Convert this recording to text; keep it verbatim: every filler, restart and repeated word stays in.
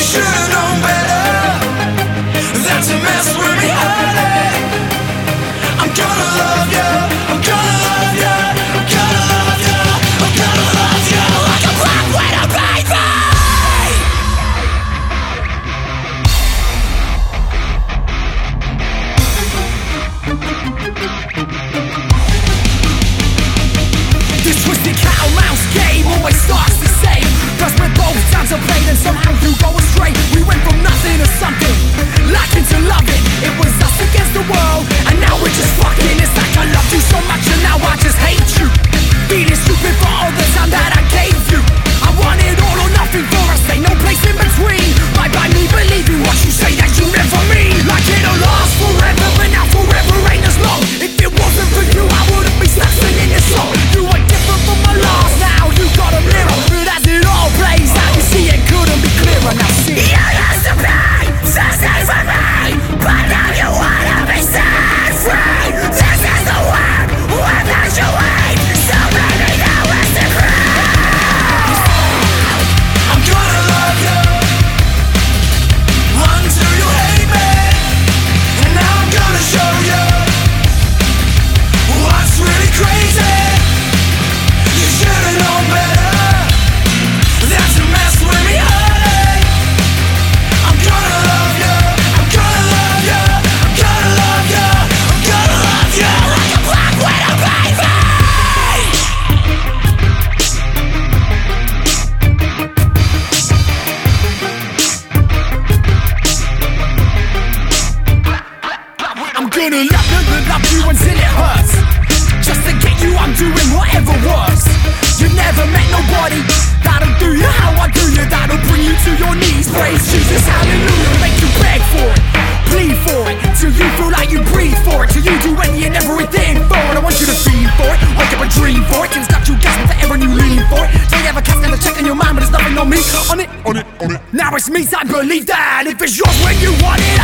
should've known better than to mess with me, honey. I'm gonna love you, I'm gonna love you, I'm gonna love you, I'm gonna love you like a black widow, baby. This twisted cat and mouse game always starts the same. First when both sounds are played and somehow you go astray. We went from nothing to something, lacking to loving. It was us against the world, and now we're just fucking. It's like I loved you so much and now I just hate you. Feeling stupid for all the time that I gave you. I wanted all or nothing for us, ain't no place in between. Bye bye me believing what you say that you never mean. Like it'll last forever, but now forever ain't as long. If it wasn't for you, I wouldn't be stuck singing this song. You were different from my last, now you got a mirror. But as it all plays out, you see it couldn't be clearer. Now see, you used to be so safe for me, but now you wanna be set free. This is the world without you wait. So baby, now it's the crowd. I'm gonna love you until you hate me, and now I'm gonna show you what's really crazy. You should've known better than to mess with me, honey. I'm gonna love you, I'm gonna love you, I'm gonna love you, I'm gonna love you like a black widow, baby. I'm gonna love, love, love you until it hurts. Just to get you, I'm doing whatever works. You've never met nobody that'll do you how I do you. That'll bring you to your knees. Praise Jesus, hallelujah. Make you beg for it, plead for it, till you feel like you breathe for it, till you do any and everything for it. I want you to feed for it, wake up a dream for it. Things got you gasping for air and you lean for it. Don't ever cast another check on your mind, but there's nothing on me. On it, on it, on it. Now it's me, I believe that if it's yours when you want it,